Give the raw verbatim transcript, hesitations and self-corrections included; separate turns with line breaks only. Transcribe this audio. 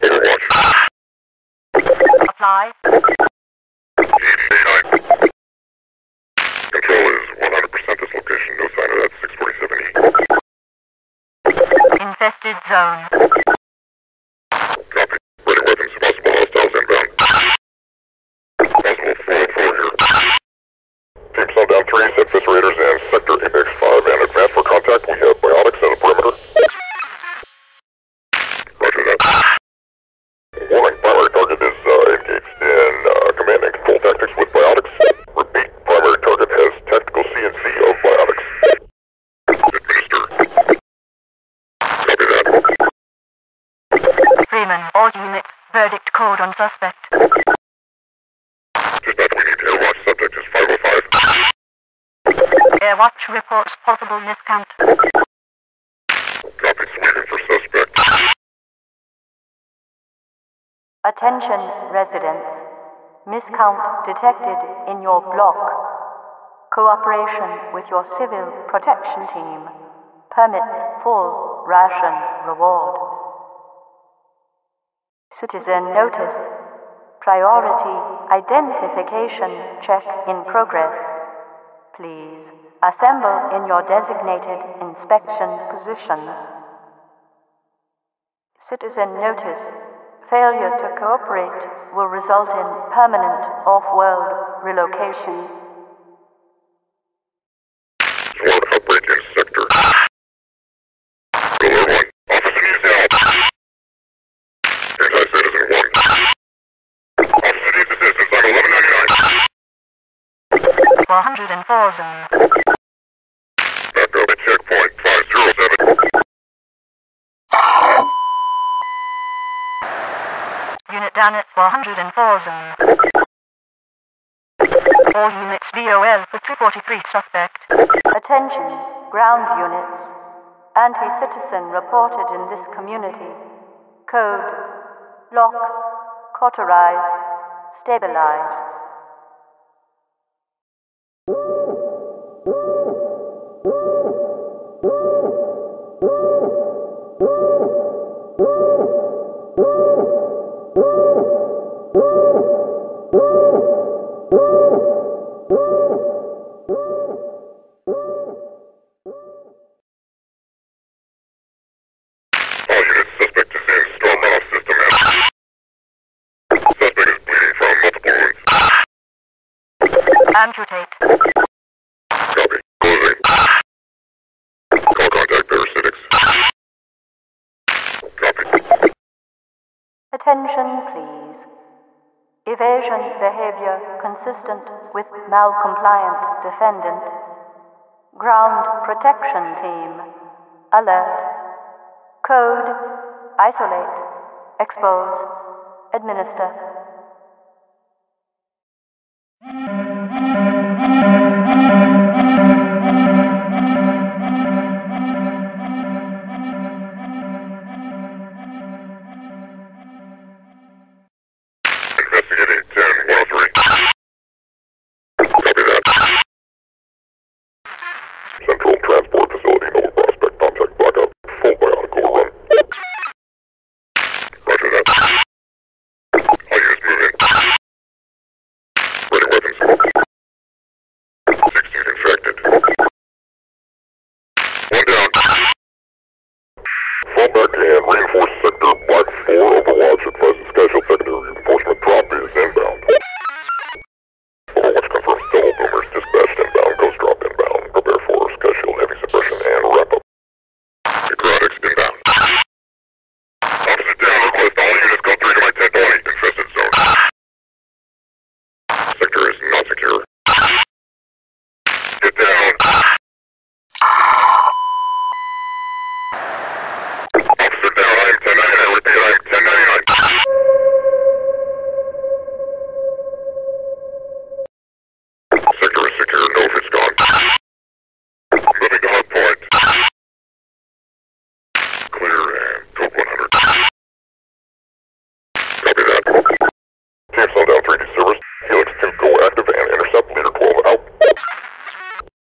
Overwatch.
Apply.
Control is one hundred percent this location. No sign of that six forty-seven E.
Infested zone.
Copy. Ready weapons. Possible hostiles inbound. Possible four oh four here. Team Sundown three, set Viscerators and Sector Apex five and advance for contact. We have biotics at the perimeter. Roger that. Warning, primary target is uh, engaged in uh, command and control tactics with biotics. Repeat, primary target has tactical C N C of biotics. Administer. Copy that.
Freeman, all units, verdict code on suspect.
Dispatch, we need air watch. Subject is five oh five.
Airwatch reports possible miscount.
Copy, sweeping for suspect.
Attention, residents. Miscount detected in your block. Cooperation with your civil protection team permits full ration reward. Citizen notice. Priority identification check in progress. Please assemble in your designated inspection positions. Citizen notice. Failure to cooperate will result in permanent off-world relocation.
Sworn outbreak in sector. Alert one. Officer needs help. Anti-citizen one. Officer needs assistance on eleven ninety-nine.
four oh four zone.
Back up at checkpoint five oh seven.
Unit down at four oh four zone. All units V O L for two forty-three suspect. Attention, ground units. Anti-citizen reported in this community. Code, lock, cauterize, stabilize.
All units, suspect is in storm runoff system and suspect is bleeding from multiple wounds.
Amputate.
Copy. Closing. Call contact parasitics. Copy.
Attention, please. Evasion behavior consistent with malcompliant defendant. Ground protection team. Alert. Code. Isolate. Expose. Administer.
Investigating ten one oh three. Copy that. Central Transport Facility, Nova Prospect, contact blackout. Full biotic overrun. Roger that. All units move in. Ready weapons. sixteen infected. One down. Fall back and reinforce sector Black four. Overwatch advises scheduled secondary reinforcement drop is inbound. Overwatch confirms double boomers dispatched inbound. Ghost drop inbound. Prepare for scheduled heavy suppression and wrap up. Necrotics inbound. Officer down. Request all units go three to my ten twenty. Infested zone. Sector is not secure. Get down. Officer down. I am ten ninety-nine. Repeat, I am ten ninety-nine. Sector is secure. Know if it's gone. Moving to hard point. Clear and code one hundred. Copy that. Team Sundown three D